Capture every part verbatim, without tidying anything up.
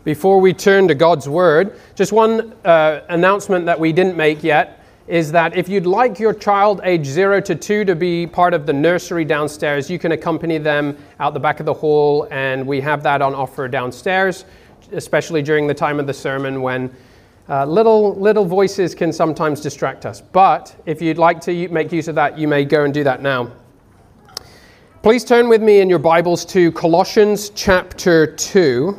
Before we turn to God's Word, just one uh, announcement that we didn't make yet is that if you'd like your child age zero to two to be part of the nursery downstairs, you can accompany them out the back of the hall, and we have that on offer downstairs, especially during the time of the sermon when uh, little little voices can sometimes distract us. But if you'd like to make use of that, you may go and do that now. Please turn with me in your Bibles to Colossians chapter two.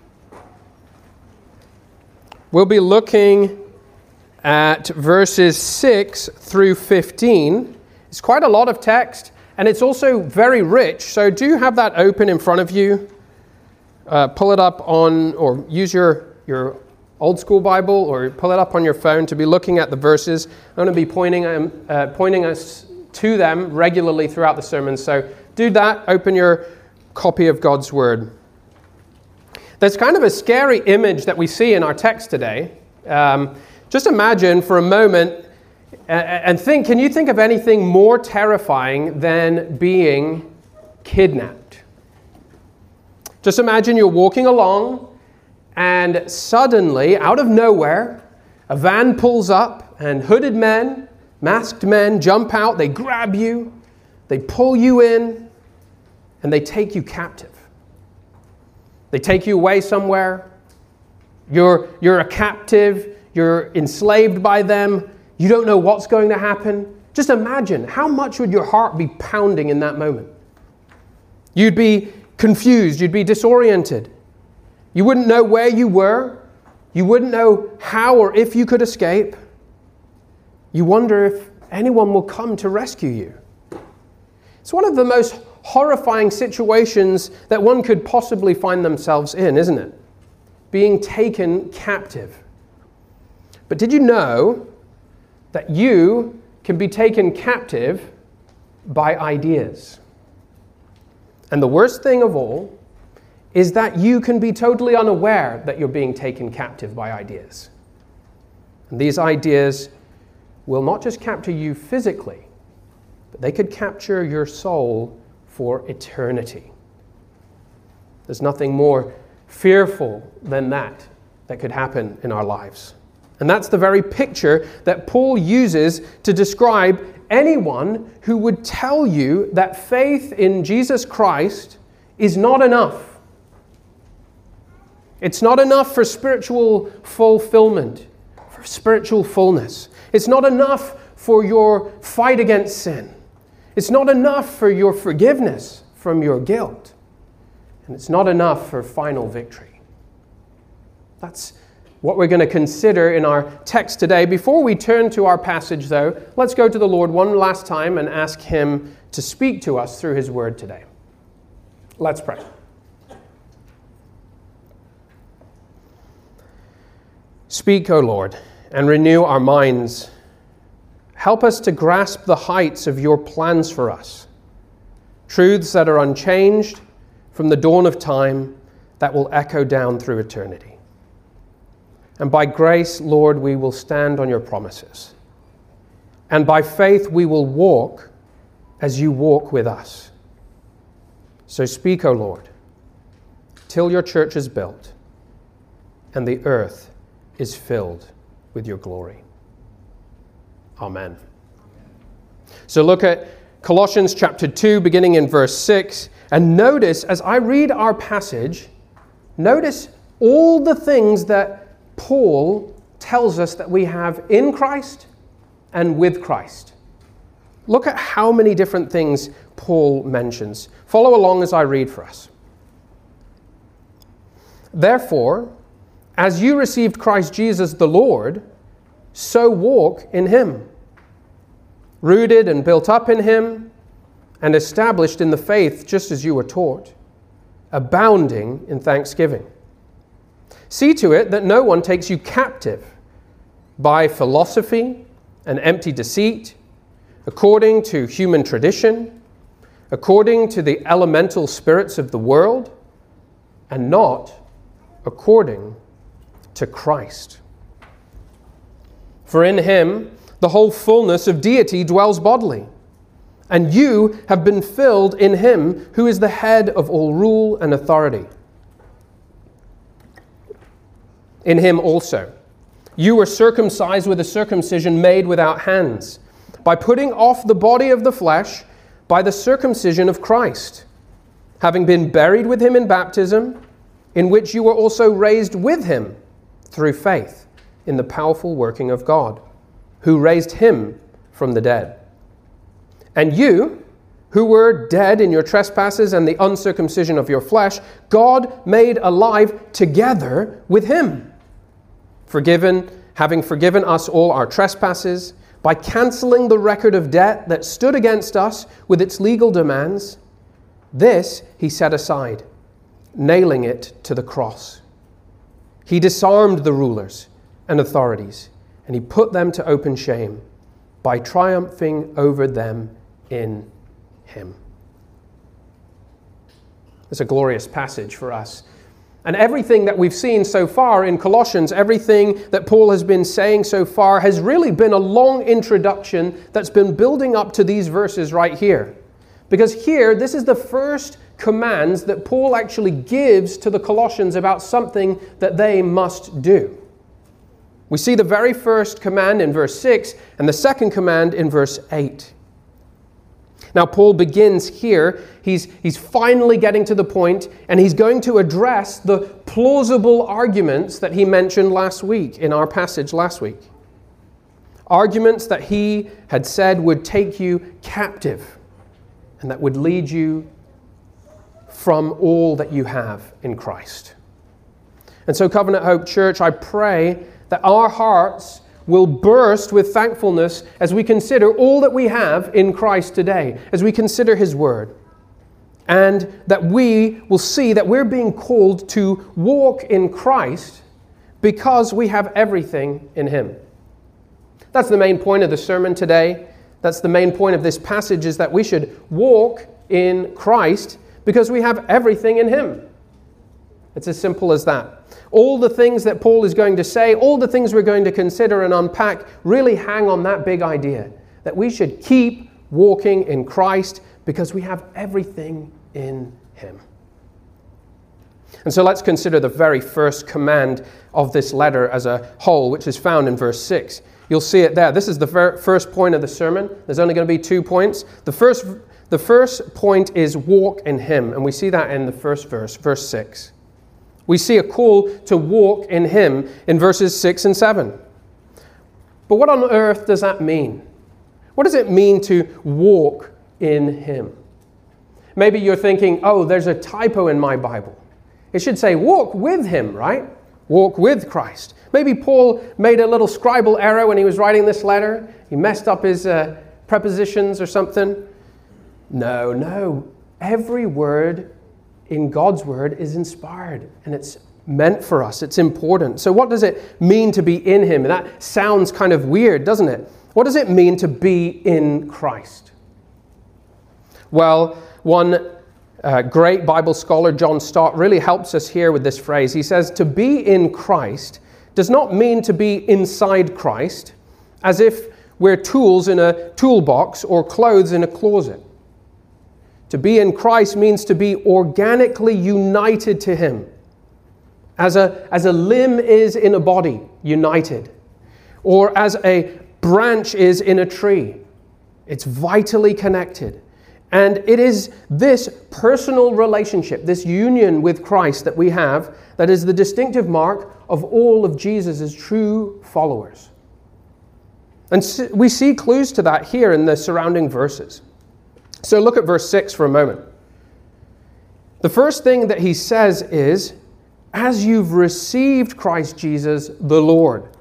We'll be looking at verses six through fifteen. It's quite a lot of text, and it's also very rich. So do have that open in front of you. Uh, pull it up on, or use your, your old school Bible, or pull it up on your phone to be looking at the verses. I'm going to be pointing, um, uh, pointing us to them regularly throughout the sermon. So do that. Open your copy of God's Word. There's kind of a scary image that we see in our text today. Um, just imagine for a moment uh, and think, can you think of anything more terrifying than being kidnapped? Just imagine you're walking along and suddenly, out of nowhere, a van pulls up and hooded men, masked men jump out, they grab you, they pull you in, and they take you captive. They take you away somewhere. You're, you're a captive. You're enslaved by them. You don't know what's going to happen. Just imagine, how much would your heart be pounding in that moment? You'd be confused. You'd be disoriented. You wouldn't know where you were. You wouldn't know how or if you could escape. You wonder if anyone will come to rescue you. It's one of the most horrifying situations that one could possibly find themselves in, isn't it? Being taken captive. But did you know that you can be taken captive by ideas? And the worst thing of all is that you can be totally unaware that you're being taken captive by ideas. And these ideas will not just capture you physically, but they could capture your soul for eternity. There's nothing more fearful than that that could happen in our lives. And that's the very picture that Paul uses to describe anyone who would tell you that faith in Jesus Christ is not enough. It's not enough for spiritual fulfillment, for spiritual fullness. It's not enough for your fight against sin. It's not enough for your forgiveness from your guilt. And it's not enough for final victory. That's what we're going to consider in our text today. Before we turn to our passage, though, let's go to the Lord one last time and ask Him to speak to us through His Word today. Let's pray. Speak, O Lord, and renew our minds. Help us to grasp the heights of your plans for us, truths that are unchanged from the dawn of time that will echo down through eternity. And by grace, Lord, we will stand on your promises. And by faith, we will walk as you walk with us. So speak, O Lord, till your church is built and the earth is filled with your glory. Amen. So look at Colossians chapter two, beginning in verse six, and notice, as I read our passage, notice all the things that Paul tells us that we have in Christ and with Christ. Look at how many different things Paul mentions. Follow along as I read for us. Therefore, as you received Christ Jesus the Lord, so walk in him, rooted and built up in him, and established in the faith just as you were taught, abounding in thanksgiving. See to it that no one takes you captive by philosophy and empty deceit, according to human tradition, according to the elemental spirits of the world, and not according to Christ. For in him the whole fullness of deity dwells bodily, and you have been filled in him who is the head of all rule and authority. in him also. You were circumcised with a circumcision made without hands, by putting off the body of the flesh by the circumcision of Christ, having been buried with him in baptism, in which you were also raised with him through faith in the powerful working of God, who raised him from the dead. And you, who were dead in your trespasses and the uncircumcision of your flesh, God made alive together with him, forgiven, having forgiven us all our trespasses, by canceling the record of debt that stood against us with its legal demands. This he set aside, nailing it to the cross. He disarmed the rulers and authorities, and he put them to open shame by triumphing over them in him. It's a glorious passage for us. And everything that we've seen so far in Colossians, everything that Paul has been saying so far, has really been a long introduction that's been building up to these verses right here. Because here, this is the first commands that Paul actually gives to the Colossians about something that they must do. We see the very first command in verse six and the second command in verse eight. Now, Paul begins here. He's, he's finally getting to the point, and he's going to address the plausible arguments that he mentioned last week in our passage last week. Arguments that he had said would take you captive and that would lead you from all that you have in Christ. And so, Covenant Hope Church, I pray that our hearts will burst with thankfulness as we consider all that we have in Christ today, as we consider his word, and that we will see that we're being called to walk in Christ because we have everything in him. That's the main point of the sermon today. That's the main point of this passage, is that we should walk in Christ because we have everything in him. It's as simple as that. All the things that Paul is going to say, all the things we're going to consider and unpack, really hang on that big idea that we should keep walking in Christ because we have everything in him. And so let's consider the very first command of this letter as a whole, which is found in verse six. You'll see it there. This is the first point of the sermon. There's only going to be two points. The first, the first point is walk in him, and we see that in the first verse, verse six. We see a call to walk in him in verses six and seven. But what on earth does that mean? What does it mean to walk in him? Maybe you're thinking, oh, there's a typo in my Bible. It should say walk with him, right? Walk with Christ. Maybe Paul made a little scribal error when he was writing this letter. He messed up his uh, prepositions or something. No, no. Every word in God's word is inspired, and it's meant for us. It's important. So what does it mean to be in him? That sounds kind of weird, doesn't it? What does it mean to be in Christ? Well, one uh, great Bible scholar, John Stott, really helps us here with this phrase. He says, to be in Christ does not mean to be inside Christ, as if we're tools in a toolbox or clothes in a closet. To be in Christ means to be organically united to him, as a, as a limb is in a body, united, or as a branch is in a tree. It's vitally connected. And it is this personal relationship, this union with Christ that we have, that is the distinctive mark of all of Jesus' true followers. And we see clues to that here in the surrounding verses. So look at verse six for a moment. The first thing that he says is, as you've received Christ Jesus the Lord.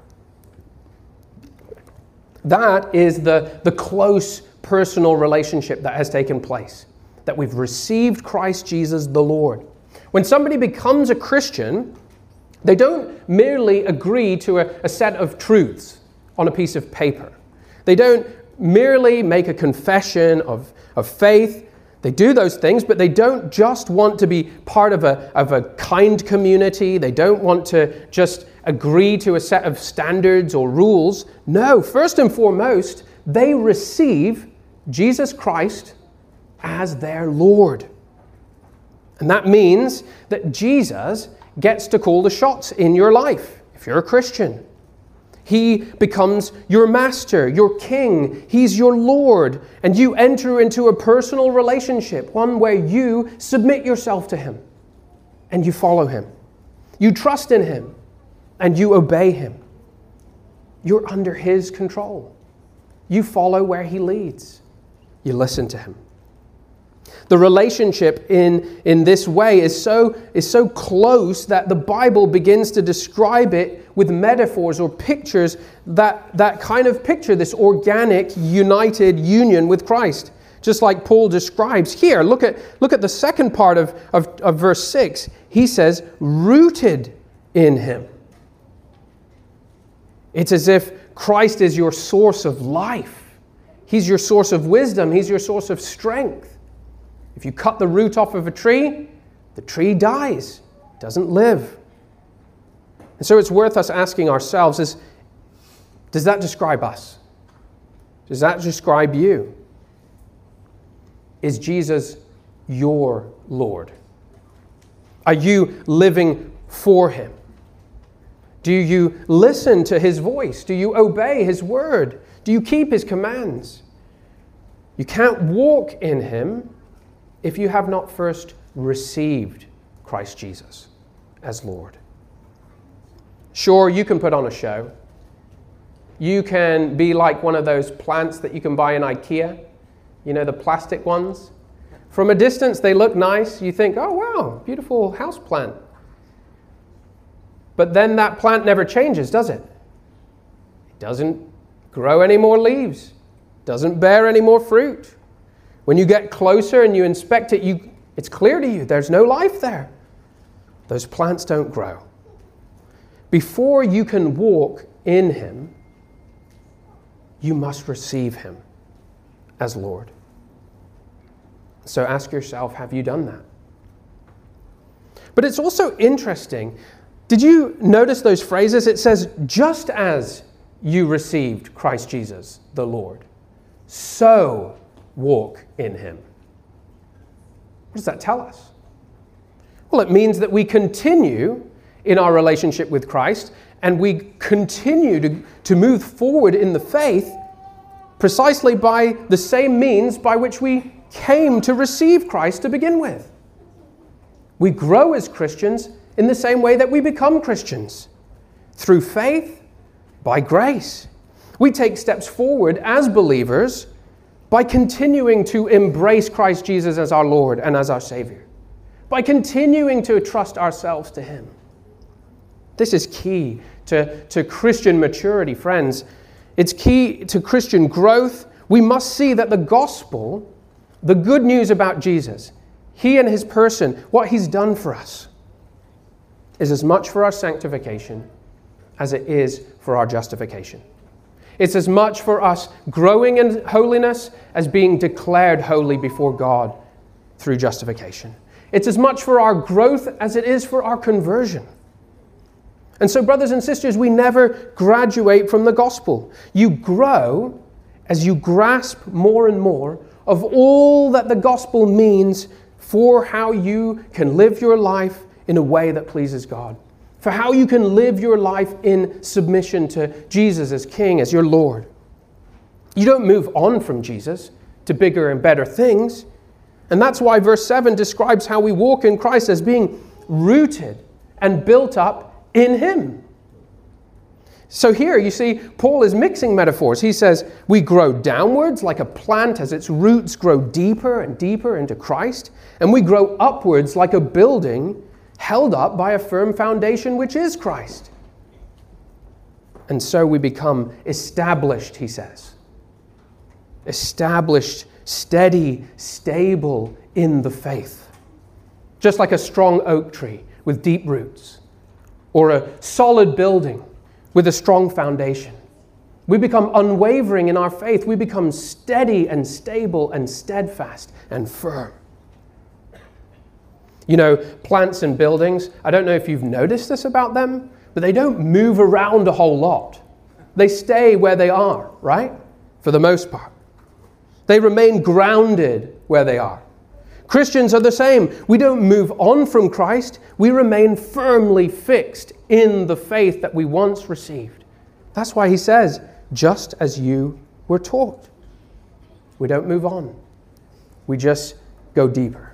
That is the, the close personal relationship that has taken place. That we've received Christ Jesus the Lord. When somebody becomes a Christian, they don't merely agree to a, a set of truths on a piece of paper. They don't merely make a confession of, of faith. They do those things, but they don't just want to be part of a, of a kind community. They don't want to just agree to a set of standards or rules. No, first and foremost, they receive Jesus Christ as their Lord. And that means that Jesus gets to call the shots in your life. if you're a Christian, He becomes your master, your king. He's your Lord. And you enter into a personal relationship, one where you submit yourself to Him and you follow Him. You trust in Him and you obey Him. You're under His control. You follow where He leads. You listen to Him. The relationship in, in this way is so, is so close that the Bible begins to describe it with metaphors or pictures that, that kind of picture this organic, united union with Christ. Just like Paul describes here. Look at, look at the second part of, of, of verse six. He says, rooted in Him. It's as if Christ is your source of life. He's your source of wisdom. He's your source of strength. If you cut the root off of a tree, the tree dies, doesn't live. And so it's worth us asking ourselves, is, does that describe us? Does that describe you? Is Jesus your Lord? Are you living for Him? Do you listen to His voice? Do you obey His word? Do you keep His commands? You can't walk in Him if you have not first received Christ Jesus as Lord. Sure, you can put on a show. You can be like one of those plants that you can buy in IKEA. You know, the plastic ones. From a distance, they look nice. You think, oh, wow, beautiful house plant. But then that plant never changes, does it? It doesn't grow any more leaves. Doesn't bear any more fruit. When you get closer and you inspect it, you, it's clear to you there's no life there. Those plants don't grow. Before you can walk in Him, you must receive Him as Lord. So ask yourself, have you done that? But it's also interesting. Did you notice those phrases? It says, just as you received Christ Jesus, the Lord, so walk in Him. What does that tell us? Well, it means that we continue in our relationship with Christ and we continue to, to move forward in the faith precisely by the same means by which we came to receive Christ to begin with. We grow as Christians in the same way that we become Christians, through faith, by grace. We take steps forward as believers by continuing to embrace Christ Jesus as our Lord and as our Savior, by continuing to trust ourselves to Him. This is key to, to Christian maturity, friends. It's key to Christian growth. We must see that the gospel, the good news about Jesus, He and His person, what He's done for us, is as much for our sanctification as it is for our justification. It's as much for us growing in holiness as being declared holy before God through justification. It's as much for our growth as it is for our conversion. And so, brothers and sisters, we never graduate from the gospel. You grow as you grasp more and more of all that the gospel means for how you can live your life in a way that pleases God, for how you can live your life in submission to Jesus as King, as your Lord. You don't move on from Jesus to bigger and better things. And that's why verse seven describes how we walk in Christ as being rooted and built up in Him. So here you see Paul is mixing metaphors. He says we grow downwards like a plant as its roots grow deeper and deeper into Christ, and we grow upwards like a building held up by a firm foundation, which is Christ. And so we become established, he says. Established, steady, stable in the faith. Just like a strong oak tree with deep roots, or a solid building with a strong foundation. We become unwavering in our faith. We become steady and stable and steadfast and firm. You know, plants and buildings, I don't know if you've noticed this about them, but they don't move around a whole lot. They stay where they are, right? For the most part. They remain grounded where they are. Christians are the same. We don't move on from Christ. We remain firmly fixed in the faith that we once received. That's why he says, just as you were taught. We don't move on. We just go deeper.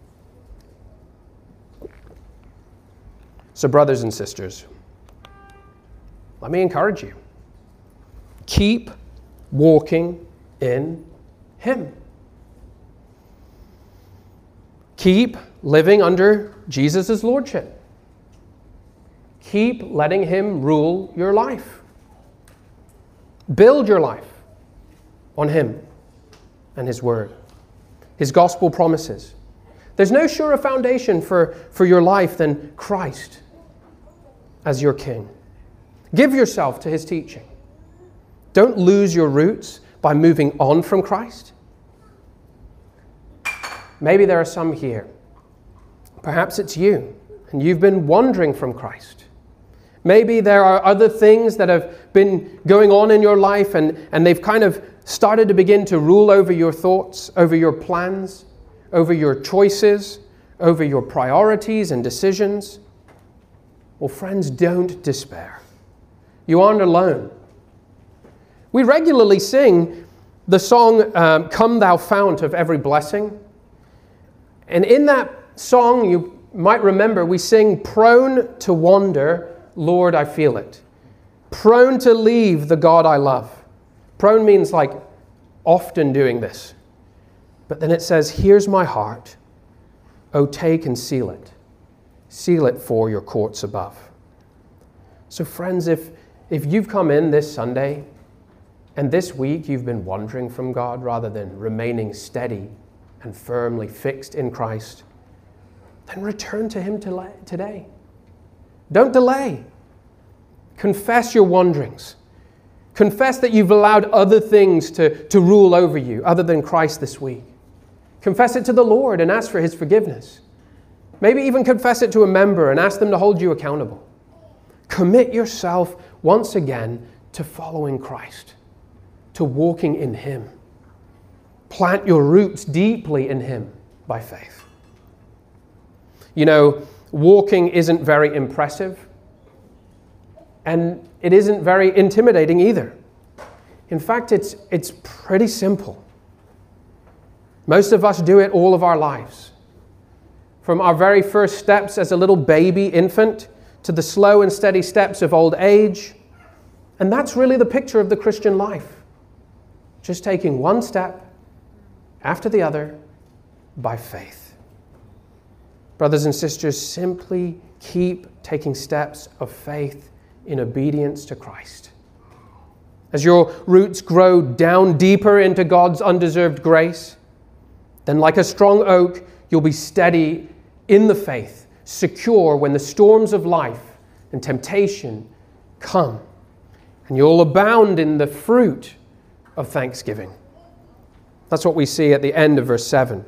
So, brothers and sisters, let me encourage you. Keep walking in Him. Keep living under Jesus' lordship. Keep letting Him rule your life. Build your life on Him and His Word, His gospel promises. There's no surer foundation for, for your life than Christ as your King. Give yourself to His teaching. Don't lose your roots by moving on from Christ. Maybe there are some here. Perhaps it's you, and you've been wandering from Christ. Maybe there are other things that have been going on in your life, and, and they've kind of started to begin to rule over your thoughts, over your plans, over your choices, over your priorities and decisions. Well, friends, don't despair. You aren't alone. We regularly sing the song, um, Come Thou Fount of Every Blessing. And in that song, you might remember, we sing, prone to wander, Lord, I feel it. Prone to leave the God I love. Prone means like often doing this. But then it says, here's my heart. Oh, take and seal it. Seal it for your courts above. So friends, if, if you've come in this Sunday and this week you've been wandering from God rather than remaining steady and firmly fixed in Christ, then return to Him today. Don't delay. Confess your wanderings. Confess that you've allowed other things to, to rule over you other than Christ this week. Confess it to the Lord and ask for His forgiveness. Maybe even confess it to a member and ask them to hold you accountable. Commit yourself once again to following Christ, to walking in Him. Plant your roots deeply in Him by faith. You know, walking isn't very impressive, and it isn't very intimidating either. In fact, it's, it's pretty simple. Most of us do it all of our lives. From our very first steps as a little baby infant to the slow and steady steps of old age. And that's really the picture of the Christian life. Just taking one step after the other by faith. Brothers and sisters, simply keep taking steps of faith in obedience to Christ. As your roots grow down deeper into God's undeserved grace, then like a strong oak, you'll be steady in the faith, secure when the storms of life and temptation come. And you'll abound in the fruit of thanksgiving. That's what we see at the end of verse seven.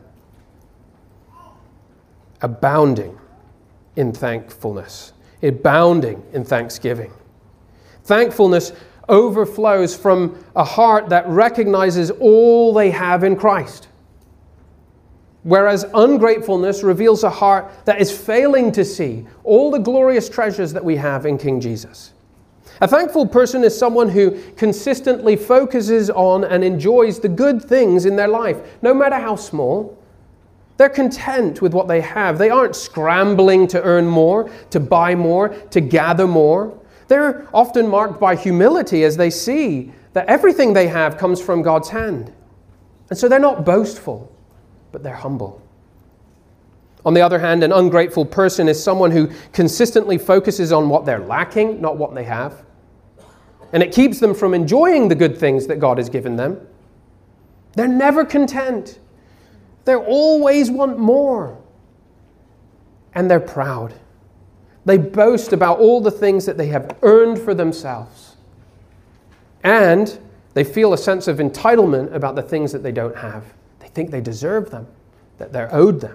Abounding in thankfulness. Abounding in thanksgiving. Thankfulness overflows from a heart that recognizes all they have in Christ. Whereas ungratefulness reveals a heart that is failing to see all the glorious treasures that we have in King Jesus. A thankful person is someone who consistently focuses on and enjoys the good things in their life, no matter how small. They're content with what they have. They aren't scrambling to earn more, to buy more, to gather more. They're often marked by humility as they see that everything they have comes from God's hand. And so they're not boastful, but they're humble. On the other hand, an ungrateful person is someone who consistently focuses on what they're lacking, not what they have. And it keeps them from enjoying the good things that God has given them. They're never content. They always want more. And they're proud. They boast about all the things that they have earned for themselves. And they feel a sense of entitlement about the things that they don't have. They think they deserve them, that they're owed them.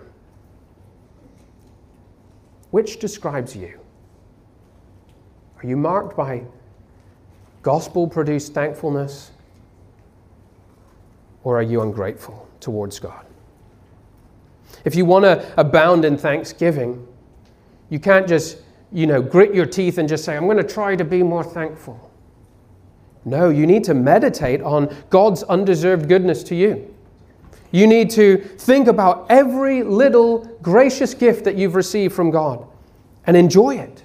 Which describes you? Are you marked by gospel-produced thankfulness? Or are you ungrateful towards God? If you want to abound in thanksgiving, you can't just, you know, grit your teeth and just say, I'm going to try to be more thankful. No, you need to meditate on God's undeserved goodness to you. You need to think about every little gracious gift that you've received from God and enjoy it.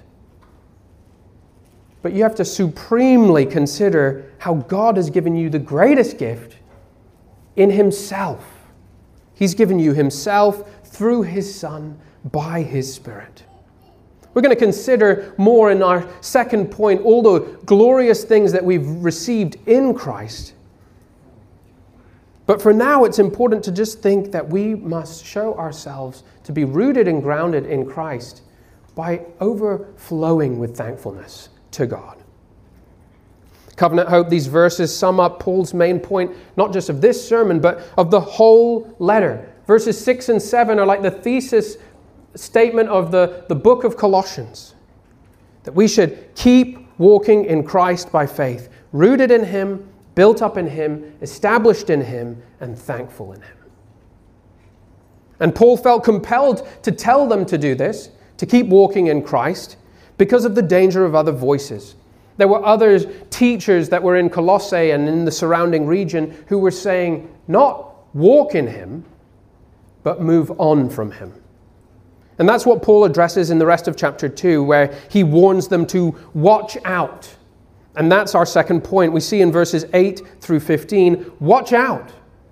But you have to supremely consider how God has given you the greatest gift in Himself. He's given you Himself through His Son by His Spirit. We're going to consider more in our second point all the glorious things that we've received in Christ. But for now, it's important to just think that we must show ourselves to be rooted and grounded in Christ by overflowing with thankfulness to God. Covenant Hope, these verses sum up Paul's main point, not just of this sermon, but of the whole letter. Verses six and seven are like the thesis statement of the, the book of Colossians. That we should keep walking in Christ by faith, rooted in Him, built up in Him, established in Him, and thankful in Him. And Paul felt compelled to tell them to do this, to keep walking in Christ, because of the danger of other voices. There were other teachers that were in Colossae and in the surrounding region who were saying, not walk in Him, but move on from Him. And that's what Paul addresses in the rest of chapter two, where he warns them to watch out. And that's our second point. We see in verses eight through fifteen, watch out.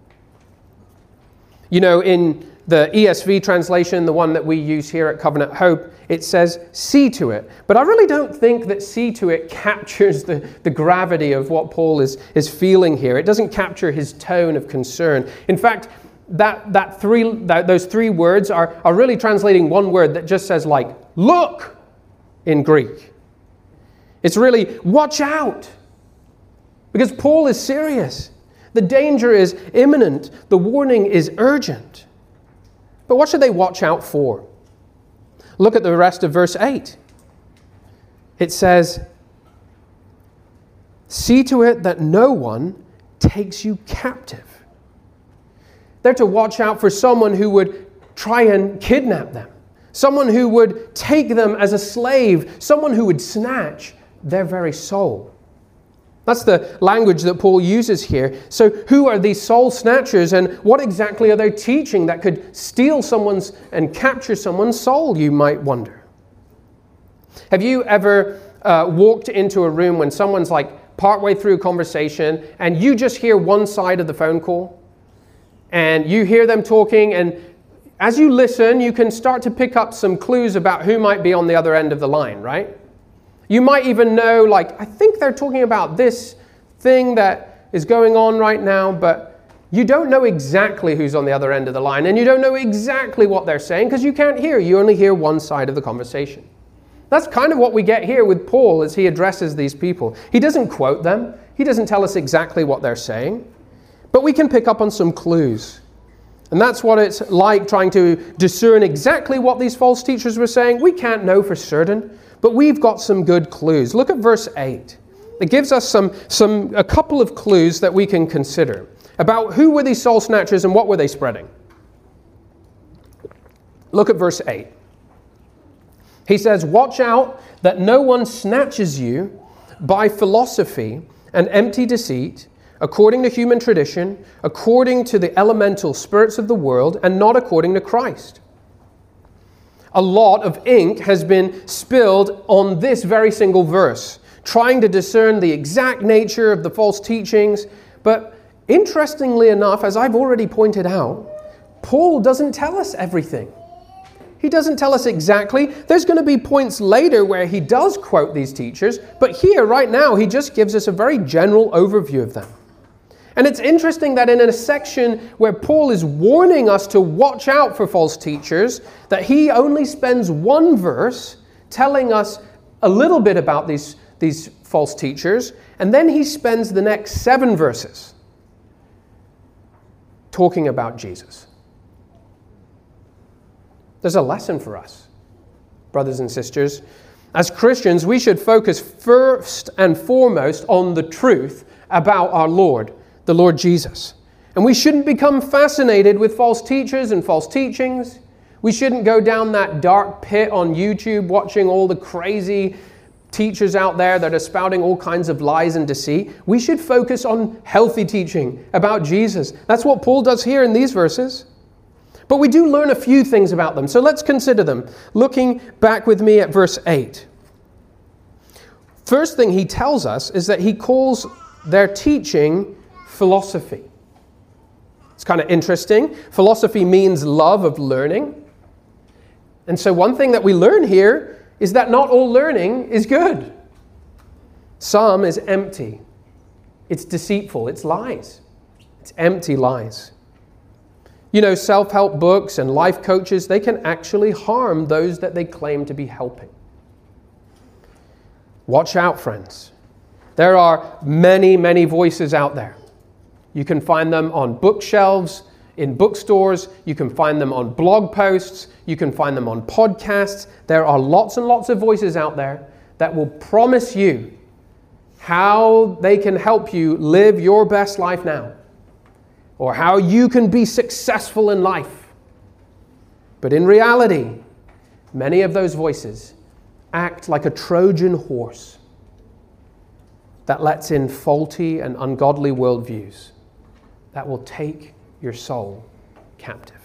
You know, in the E S V translation, the one that we use here at Covenant Hope, it says, see to it. But I really don't think that see to it captures the, the gravity of what Paul is, is feeling here. It doesn't capture his tone of concern. In fact, that, that three, that, those three words are, are really translating one word that just says like, look, in Greek. It's really, watch out. Because Paul is serious. The danger is imminent. The warning is urgent. But what should they watch out for? Look at the rest of verse eight. It says, see to it that no one takes you captive. They're to watch out for someone who would try and kidnap them. Someone who would take them as a slave. Someone who would snatch their very soul. That's the language that Paul uses here. So who are these soul snatchers, and what exactly are they teaching that could steal someone's and capture someone's soul, you might wonder. Have you ever uh, walked into a room when someone's like partway through a conversation and you just hear one side of the phone call? And you hear them talking, and as you listen, you can start to pick up some clues about who might be on the other end of the line, right? You might even know, like, I think they're talking about this thing that is going on right now, but you don't know exactly who's on the other end of the line, and you don't know exactly what they're saying because you can't hear. You only hear one side of the conversation. That's kind of what we get here with Paul as he addresses these people. He doesn't quote them. He doesn't tell us exactly what they're saying, but we can pick up on some clues. And that's what it's like trying to discern exactly what these false teachers were saying. We can't know for certain, but we've got some good clues. Look at verse eight. It gives us some, some a couple of clues that we can consider about who were these soul snatchers and what were they spreading. Look at verse eight. He says, watch out that no one snatches you by philosophy and empty deceit, according to human tradition, according to the elemental spirits of the world, and not according to Christ. A lot of ink has been spilled on this very single verse, trying to discern the exact nature of the false teachings. But interestingly enough, as I've already pointed out, Paul doesn't tell us everything. He doesn't tell us exactly. There's going to be points later where he does quote these teachers, but here, right now, he just gives us a very general overview of them. And it's interesting that in a section where Paul is warning us to watch out for false teachers, that he only spends one verse telling us a little bit about these, these false teachers, and then he spends the next seven verses talking about Jesus. There's a lesson for us, brothers and sisters. As Christians, we should focus first and foremost on the truth about our Lord, the Lord Jesus. And we shouldn't become fascinated with false teachers and false teachings. We shouldn't go down that dark pit on YouTube watching all the crazy teachers out there that are spouting all kinds of lies and deceit. We should focus on healthy teaching about Jesus. That's what Paul does here in these verses. But we do learn a few things about them. So let's consider them. Looking back with me at verse eight. First thing he tells us is that he calls their teaching philosophy. It's kind of interesting. Philosophy means love of learning. And so one thing that we learn here is that not all learning is good. Some is empty. It's deceitful. It's lies. It's empty lies. You know, self-help books and life coaches, they can actually harm those that they claim to be helping. Watch out, friends. There are many, many voices out there. You can find them on bookshelves, in bookstores. You can find them on blog posts. You can find them on podcasts. There are lots and lots of voices out there that will promise you how they can help you live your best life now, or how you can be successful in life. But in reality, many of those voices act like a Trojan horse that lets in faulty and ungodly worldviews that will take your soul captive.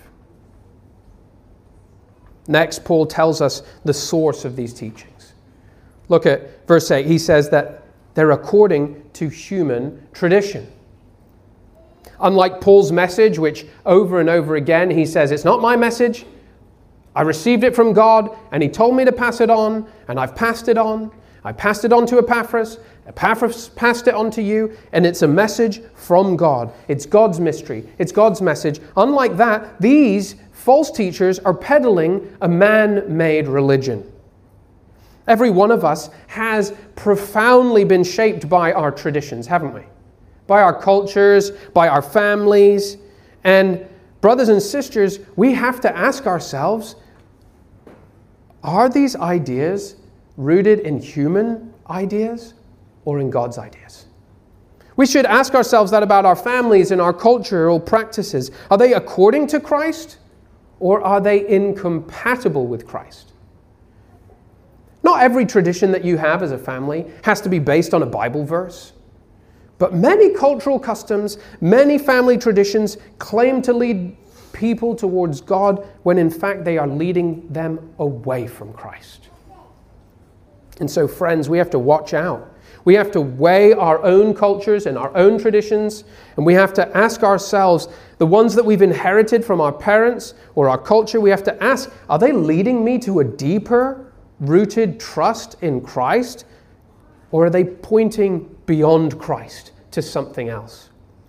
Next, Paul tells us the source of these teachings. Look at verse eight. He says that they're according to human tradition. Unlike Paul's message, which over and over again he says, it's not my message. I received it from God, and he told me to pass it on, and I've passed it on. I passed it on to Epaphras. Epaphras passed it on to you, and it's a message from God. It's God's mystery. It's God's message. Unlike that, these false teachers are peddling a man-made religion. Every one of us has profoundly been shaped by our traditions, haven't we? By our cultures, by our families. And brothers and sisters, we have to ask ourselves, are these ideas rooted in human ideas or in God's ideas? We should ask ourselves that about our families and our cultural practices. Are they according to Christ, or are they incompatible with Christ? Not every tradition that you have as a family has to be based on a Bible verse. But many cultural customs, many family traditions claim to lead people towards God when in fact they are leading them away from Christ. And so, friends, we have to watch out. We have to weigh our own cultures and our own traditions, and we have to ask ourselves, the ones that we've inherited from our parents or our culture, we have to ask, are they leading me to a deeper rooted trust in Christ, or are they pointing beyond Christ to something else?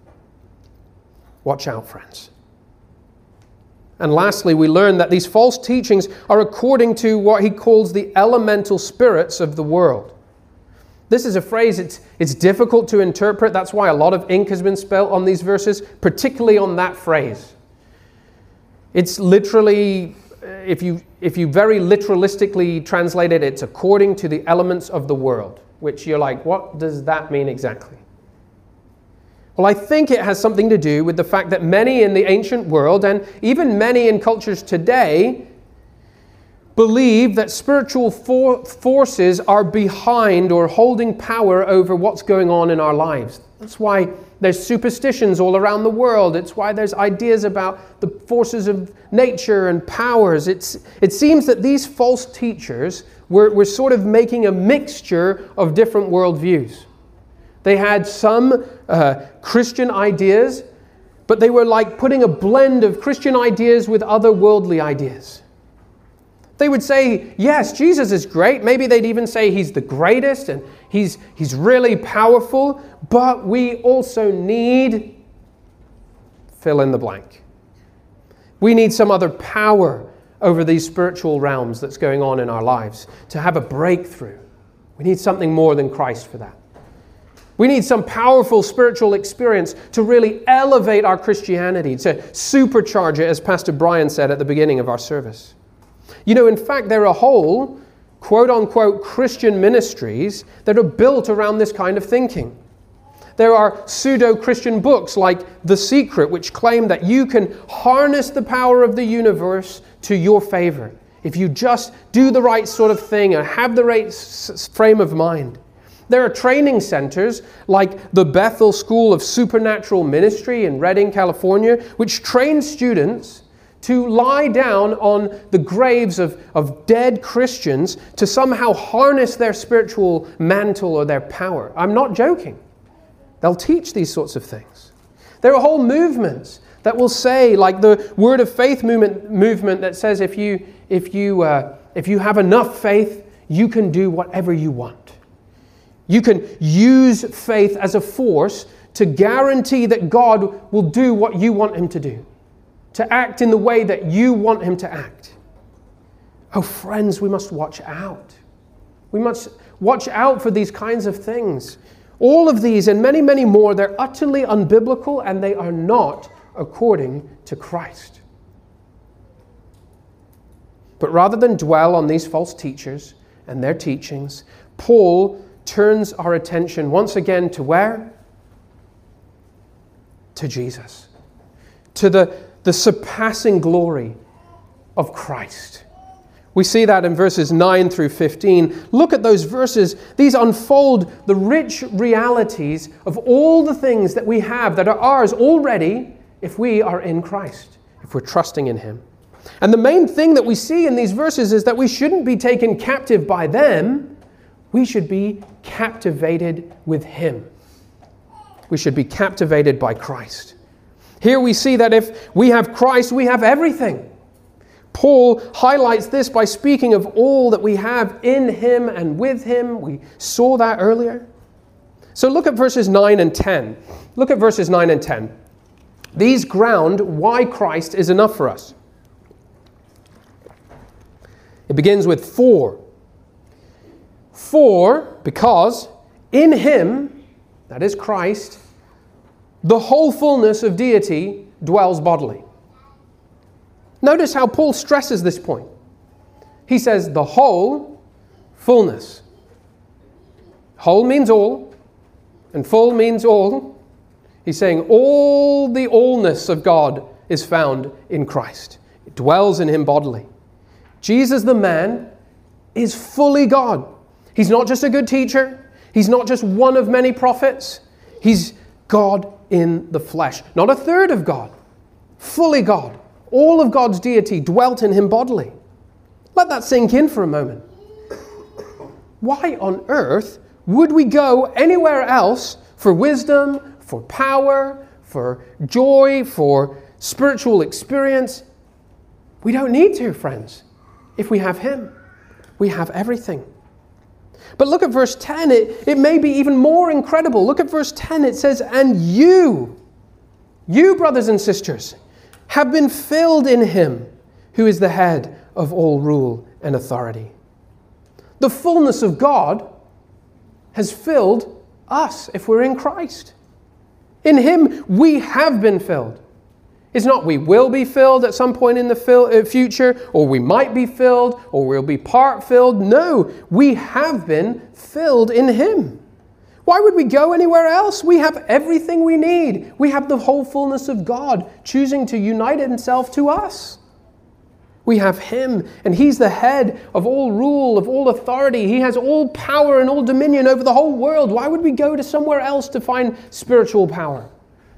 Watch out, friends. And lastly, we learn that these false teachings are according to what he calls the elemental spirits of the world. This is a phrase, it's, it's difficult to interpret. That's why a lot of ink has been spilled on these verses, particularly on that phrase. It's literally, if you, if you very literalistically translate it, it's according to the elements of the world, which you're like, what does that mean exactly? Well, I think it has something to do with the fact that many in the ancient world, and even many in cultures today, believe that spiritual for- forces are behind or holding power over what's going on in our lives. That's why there's superstitions all around the world. It's why there's ideas about the forces of nature and powers. It's, it seems that these false teachers were, were sort of making a mixture of different worldviews. They had some uh, Christian ideas, but they were like putting a blend of Christian ideas with other worldly ideas. They would say, yes, Jesus is great. Maybe they'd even say he's the greatest and he's, he's really powerful, but we also need fill in the blank. We need some other power over these spiritual realms that's going on in our lives to have a breakthrough. We need something more than Christ for that. We need some powerful spiritual experience to really elevate our Christianity, to supercharge it, as Pastor Brian said at the beginning of our service. You know, in fact, there are whole, quote-unquote, Christian ministries that are built around this kind of thinking. There are pseudo-Christian books like The Secret, which claim that you can harness the power of the universe to your favor if you just do the right sort of thing and have the right s- frame of mind. There are training centers like the Bethel School of Supernatural Ministry in Redding, California, which train students to lie down on the graves of, of dead Christians to somehow harness their spiritual mantle or their power. I'm not joking. They'll teach these sorts of things. There are whole movements that will say, like the Word of Faith movement, movement that says if you, if, you, uh, if you have enough faith, you can do whatever you want. You can use faith as a force to guarantee that God will do what you want Him to do, to act in the way that you want Him to act. Oh, friends, we must watch out. We must watch out for these kinds of things. All of these and many, many more, they're utterly unbiblical and they are not according to Christ. But rather than dwell on these false teachers and their teachings, Paul turns our attention once again to where? To Jesus. To the, the surpassing glory of Christ. We see that in verses nine through fifteen. Look at those verses. These unfold the rich realities of all the things that we have that are ours already if we are in Christ, if we're trusting in Him. And the main thing that we see in these verses is that we shouldn't be taken captive by them. We should be captivated with Him. We should be captivated by Christ. Here we see that if we have Christ, we have everything. Paul highlights this by speaking of all that we have in Him and with Him. We saw that earlier. So look at verses nine and ten. Look at verses nine and ten. These ground why Christ is enough for us. It begins with for. For, because in Him, that is Christ, the whole fullness of deity dwells bodily. Notice how Paul stresses this point. He says the whole fullness. Whole means all, and full means all. He's saying all the allness of God is found in Christ. It dwells in Him bodily. Jesus the man is fully God. He's not just a good teacher. He's not just one of many prophets. He's God in the flesh. Not a third of God. Fully God. All of God's deity dwelt in Him bodily. Let that sink in for a moment. Why on earth would we go anywhere else for wisdom, for power, for joy, for spiritual experience? We don't need to, friends. If we have Him, we have everything. But look at verse ten. It, it may be even more incredible. Look at verse ten. It says, and you, you brothers and sisters, have been filled in Him who is the head of all rule and authority. The fullness of God has filled us if we're in Christ. In Him we have been filled. It's not we will be filled at some point in the future, or we might be filled, or we'll be part filled. No, we have been filled in Him. Why would we go anywhere else? We have everything we need. We have the whole fullness of God choosing to unite Himself to us. We have Him, and He's the head of all rule, of all authority. He has all power and all dominion over the whole world. Why would we go to somewhere else to find spiritual power?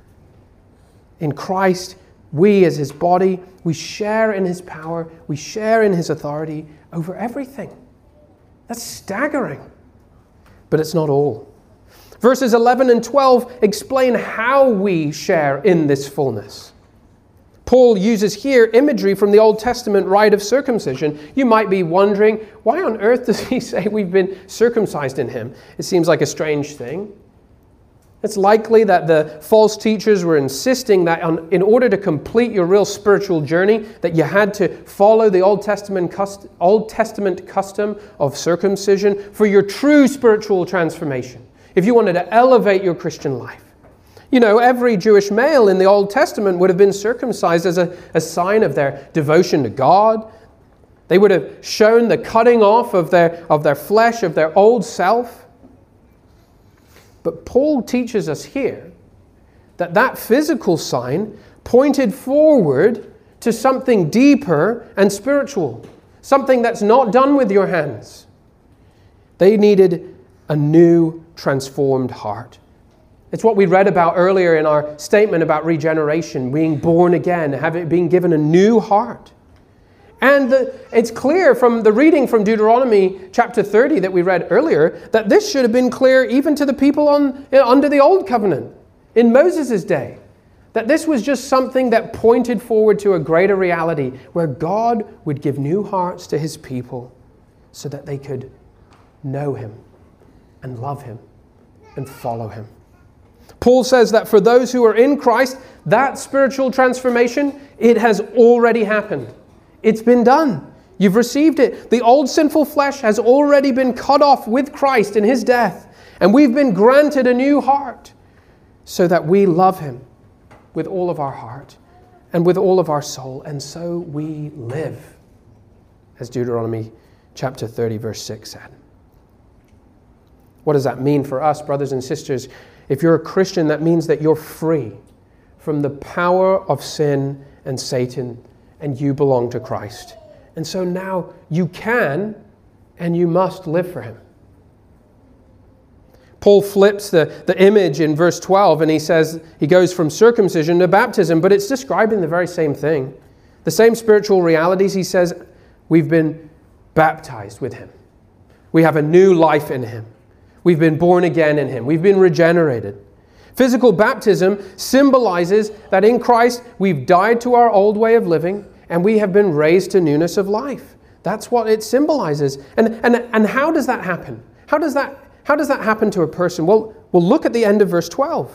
In Christ, we as His body, we share in His power, we share in His authority over everything. That's staggering. But it's not all. Verses eleven and twelve explain how we share in this fullness. Paul uses here imagery from the Old Testament rite of circumcision. You might be wondering, why on earth does he say we've been circumcised in Him? It seems like a strange thing. It's likely that the false teachers were insisting that on, in order to complete your real spiritual journey, that you had to follow the Old Testament, cust- Old Testament custom of circumcision for your true spiritual transformation. If you wanted to elevate your Christian life. You know, every Jewish male in the Old Testament would have been circumcised as a, a sign of their devotion to God. They would have shown the cutting off of their, of their flesh, of their old self. But Paul teaches us here that that physical sign pointed forward to something deeper and spiritual, something that's not done with your hands. They needed a new, transformed heart. It's what we read about earlier in our statement about regeneration, being born again, having being given a new heart. And the, it's clear from the reading from Deuteronomy chapter thirty that we read earlier that this should have been clear even to the people on, under the Old Covenant in Moses' day. That this was just something that pointed forward to a greater reality where God would give new hearts to his people so that they could know him and love him and follow him. Paul says that for those who are in Christ, that spiritual transformation, it has already happened. It's been done. You've received it. The old sinful flesh has already been cut off with Christ in his death. And we've been granted a new heart so that we love him with all of our heart and with all of our soul. And so we live, as Deuteronomy chapter thirty, verse six said. What does that mean for us, brothers and sisters? If you're a Christian, that means that you're free from the power of sin and Satan, and you belong to Christ. And so now you can and you must live for him. Paul flips the, the image in verse twelve, and he says, he goes from circumcision to baptism, but it's describing the very same thing. The same spiritual realities. He says, we've been baptized with him. We have a new life in him. We've been born again in him. We've been regenerated. Physical baptism symbolizes that in Christ we've died to our old way of living and we have been raised to newness of life. That's what it symbolizes. And, and, and how does that happen? How does that, how does that happen to a person? Well, we'll look at the end of verse twelve.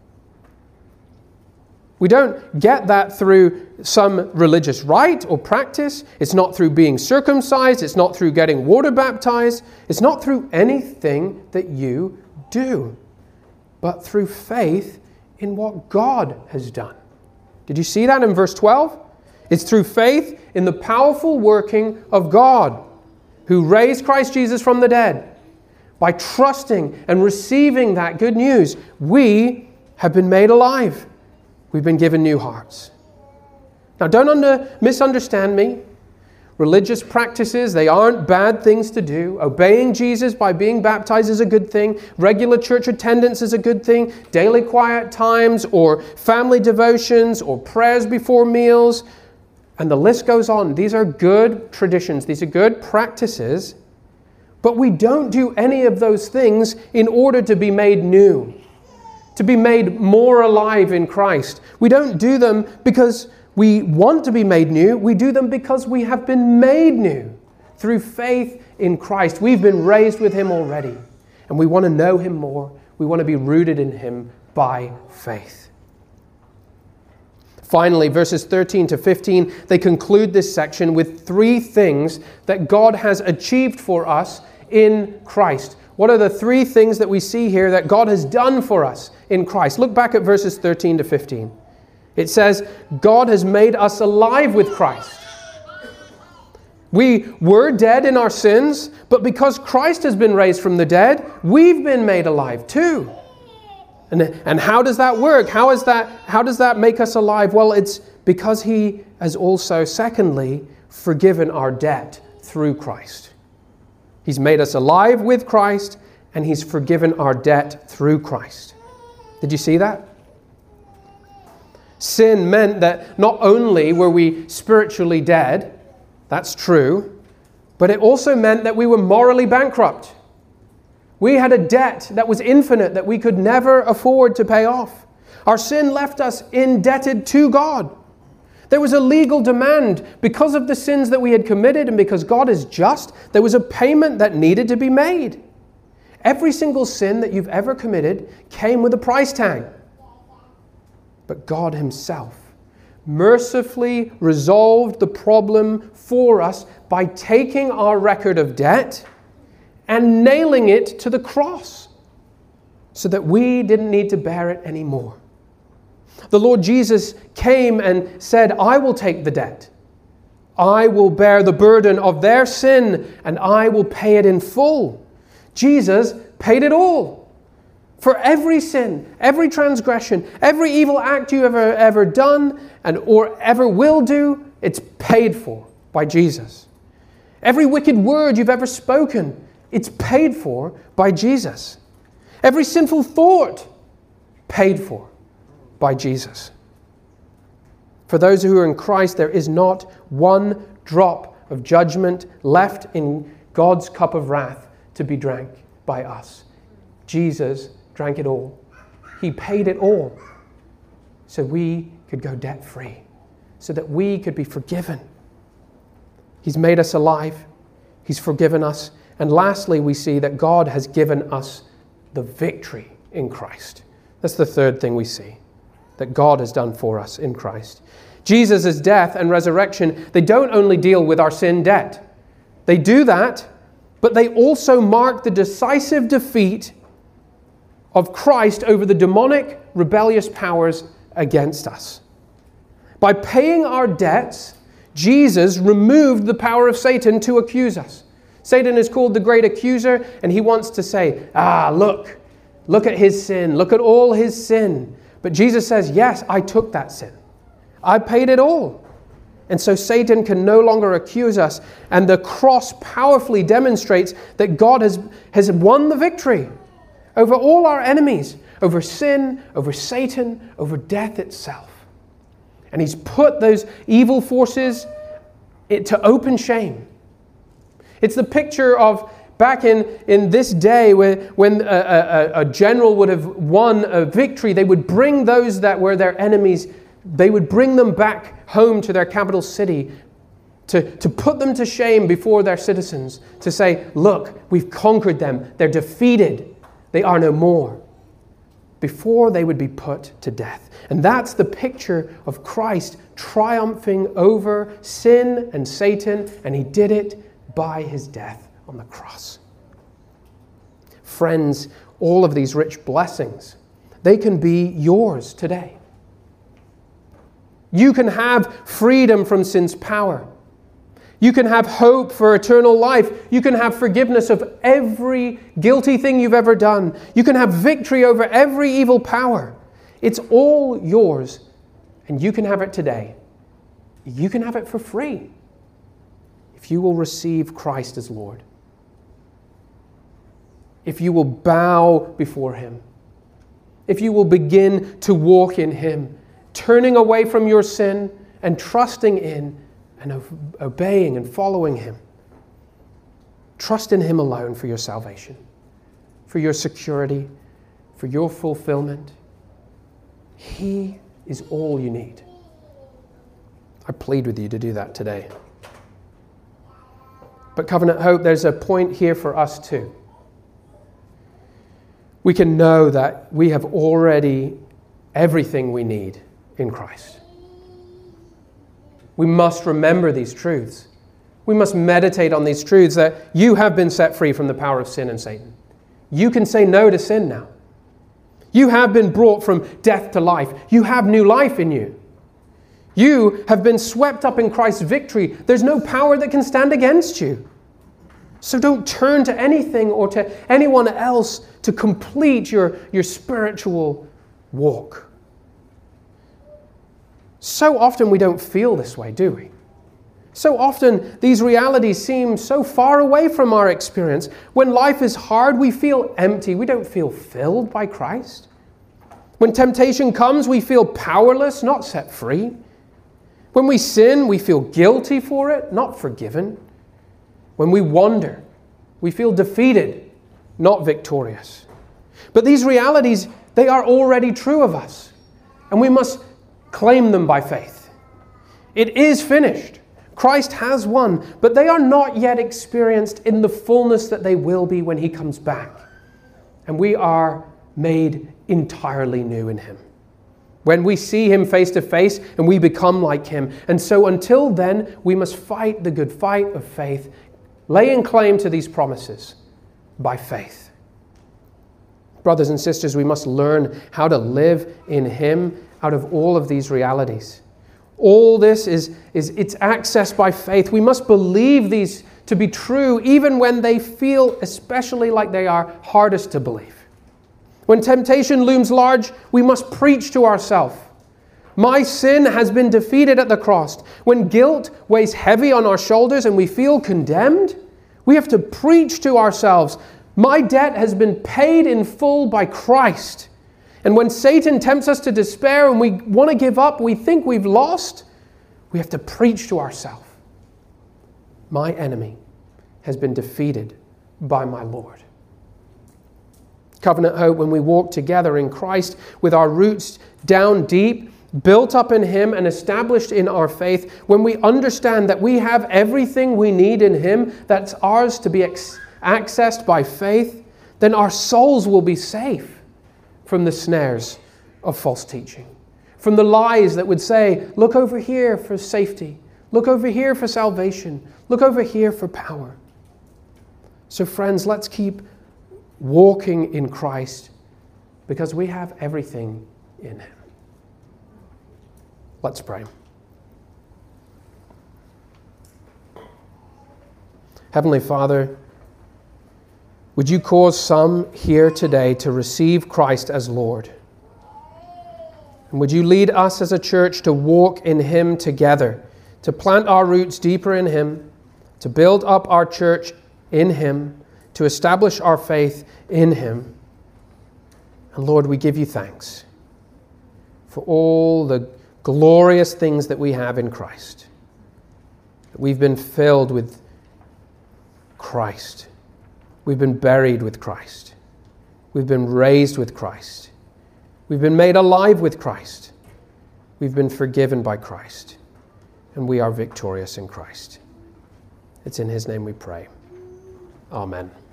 We don't get that through some religious rite or practice. It's not through being circumcised. It's not through getting water baptized. It's not through anything that you do, but through faith in what God has done. Did you see that in verse twelve? It's through faith in the powerful working of God who raised Christ Jesus from the dead. By trusting and receiving that good news, we have been made alive. We've been given new hearts. Now, don't under, misunderstand me. Religious practices, they aren't bad things to do. Obeying Jesus by being baptized is a good thing. Regular church attendance is a good thing. Daily quiet times or family devotions or prayers before meals. And the list goes on. These are good traditions. These are good practices. But we don't do any of those things in order to be made new, to be made more alive in Christ. We don't do them because we want to be made new. We do them because we have been made new through faith in Christ. We've been raised with him already, and we want to know him more. We want to be rooted in him by faith. Finally, verses thirteen to fifteen, they conclude this section with three things that God has achieved for us in Christ. What are the three things that we see here that God has done for us in Christ? Look back at verses thirteen to fifteen. It says, God has made us alive with Christ. We were dead in our sins, but because Christ has been raised from the dead, we've been made alive too. And, and how does that work? How is that, how does that make us alive? Well, it's because he has also, secondly, forgiven our debt through Christ. He's made us alive with Christ, and he's forgiven our debt through Christ. Did you see that? Sin meant that not only were we spiritually dead, that's true, but it also meant that we were morally bankrupt. We had a debt that was infinite that we could never afford to pay off. Our sin left us indebted to God. There was a legal demand because of the sins that we had committed, and because God is just, there was a payment that needed to be made. Every single sin that you've ever committed came with a price tag. But God himself mercifully resolved the problem for us by taking our record of debt and nailing it to the cross so that we didn't need to bear it anymore. The Lord Jesus came and said, I will take the debt. I will bear the burden of their sin, and I will pay it in full. Jesus paid it all. For every sin, every transgression, every evil act you have ever, ever done and or ever will do, it's paid for by Jesus. Every wicked word you've ever spoken, it's paid for by Jesus. Every sinful thought, paid for by Jesus. For those who are in Christ, there is not one drop of judgment left in God's cup of wrath to be drank by us. Jesus drank it all. He paid it all so we could go debt-free, so that we could be forgiven. He's made us alive. He's forgiven us. And lastly, we see that God has given us the victory in Christ. That's the third thing we see, that God has done for us in Christ. Jesus' death and resurrection, they don't only deal with our sin debt. They do that, but they also mark the decisive defeat of Christ over the demonic, rebellious powers against us. By paying our debts, Jesus removed the power of Satan to accuse us. Satan is called the great accuser, and he wants to say, ah, look, look at his sin, look at all his sin. But Jesus says, yes, I took that sin. I paid it all. And so Satan can no longer accuse us, and the cross powerfully demonstrates that God has, has won the victory over all our enemies, over sin, over Satan, over death itself. And he's put those evil forces to open shame. It's the picture of back in, in this day where, when a, a, a general would have won a victory, they would bring those that were their enemies, they would bring them back home to their capital city to, to put them to shame before their citizens, to say, look, we've conquered them, they're defeated. They are no more, before they would be put to death. And that's the picture of Christ triumphing over sin and Satan, and he did it by his death on the cross. Friends, all of these rich blessings, they can be yours today. You can have freedom from sin's power. You can have hope for eternal life. You can have forgiveness of every guilty thing you've ever done. You can have victory over every evil power. It's all yours, and you can have it today. You can have it for free if you will receive Christ as Lord. If you will bow before him. If you will begin to walk in him, turning away from your sin and trusting in and obeying and following him. Trust in him alone for your salvation, for your security, for your fulfillment. He is all you need. I plead with you to do that today. But Covenant Hope, there's a point here for us too. We can know that we have already everything we need in Christ. We must remember these truths. We must meditate on these truths that you have been set free from the power of sin and Satan. You can say no to sin now. You have been brought from death to life. You have new life in you. You have been swept up in Christ's victory. There's no power that can stand against you. So don't turn to anything or to anyone else to complete your, your spiritual walk. So often we don't feel this way, do we? So often these realities seem so far away from our experience. When life is hard, we feel empty. We don't feel filled by Christ. When temptation comes, we feel powerless, not set free. When we sin, we feel guilty for it, not forgiven. When we wander, we feel defeated, not victorious. But these realities, they are already true of us, and we must claim them by faith. It is finished. Christ has won, but they are not yet experienced in the fullness that they will be when he comes back. And we are made entirely new in him. When we see him face to face and we become like him. And so until then, we must fight the good fight of faith, laying claim to these promises by faith. Brothers and sisters, we must learn how to live in him out of all of these realities. All this is, is it's accessed by faith. We must believe these to be true even when they feel especially like they are hardest to believe. When temptation looms large, we must preach to ourselves. My sin has been defeated at the cross. When guilt weighs heavy on our shoulders and we feel condemned, we have to preach to ourselves, my debt has been paid in full by Christ. And when Satan tempts us to despair and we want to give up, we think we've lost, we have to preach to ourselves, my enemy has been defeated by my Lord. Covenant Hope, when we walk together in Christ with our roots down deep, built up in Him and established in our faith, when we understand that we have everything we need in Him that's ours to be ex- accessed by faith, then our souls will be safe from the snares of false teaching, from the lies that would say, look over here for safety, look over here for salvation, look over here for power. So friends, let's keep walking in Christ because we have everything in Him. Let's pray. Heavenly Father, would you cause some here today to receive Christ as Lord? And would you lead us as a church to walk in Him together, to plant our roots deeper in Him, to build up our church in Him, to establish our faith in Him. And Lord, we give you thanks for all the glorious things that we have in Christ. That we've been filled with Christ. We've been buried with Christ. We've been raised with Christ. We've been made alive with Christ. We've been forgiven by Christ. And we are victorious in Christ. It's in His name we pray. Amen.